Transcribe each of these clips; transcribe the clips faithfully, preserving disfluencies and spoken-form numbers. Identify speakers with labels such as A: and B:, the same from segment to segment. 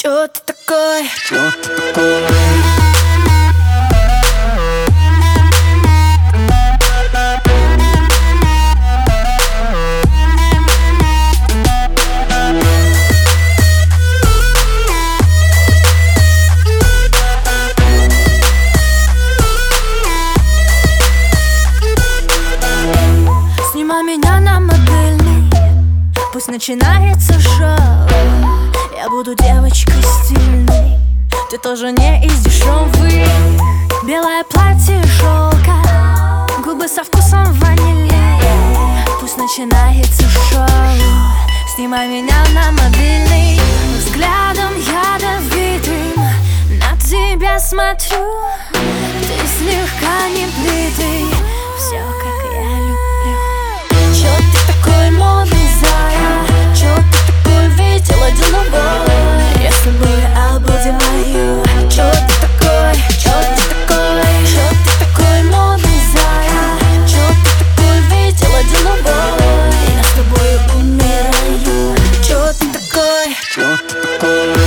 A: Чё ты такой? Чё ты такой? Снимай меня на модельный, пусть начинается шоу. Я буду девочкой стильной, ты тоже не из дешевых. Белое платье шелка, губы со вкусом ванили. Пусть начинается шоу. Снимай меня на мобильный, взглядом ядовитым на тебя смотрю. Ты слегка не бритый, все как я люблю. Чё ты такой модный, зая? Чё ты такой видела деловой? Я с тобой обалдеваю. Чё ты такой? Чё ты такой? Чё ты такой модный, зая? Чё ты такой видела деловой? Я с тобой умираю. Чё ты такой? Чё ты такой?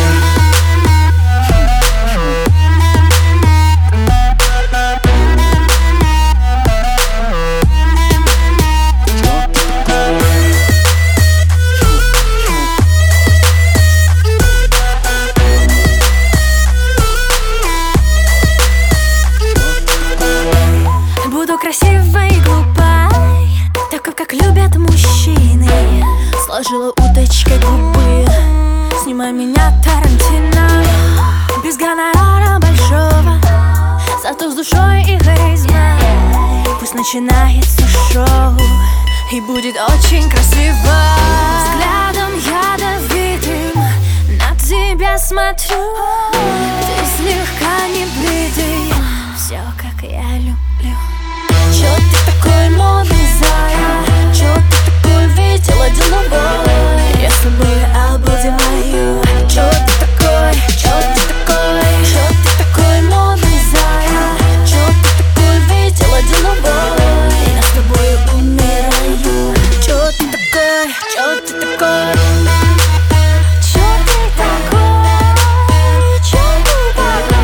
A: Красивой и глупой, такой, как любят мужчины. Сложила удочкой губы, снимай меня, Тарантино. Без гонорара большого, зато с душой и харизмой. Пусть начинается шоу, и будет очень красиво. Взглядом ядовитым на тебя смотрю. Ты слегка не бритый, все как я люблю. Чё ты такой модный, зая? Чё ты такой видела деловой? Я с тобой обалдеваю. Чё ты такой? Чё ты такой? Чё ты такой модный, зая? Чё ты такой видела деловой? Я с тобой умираю. Чё ты такой? Чё ты такой? Чё ты такой? Чё ты такой?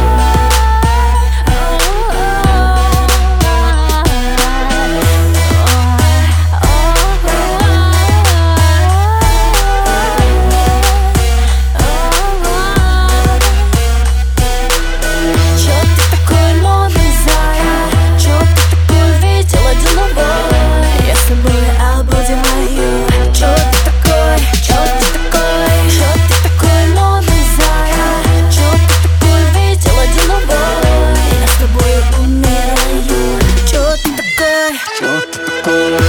A: Чё ты такой?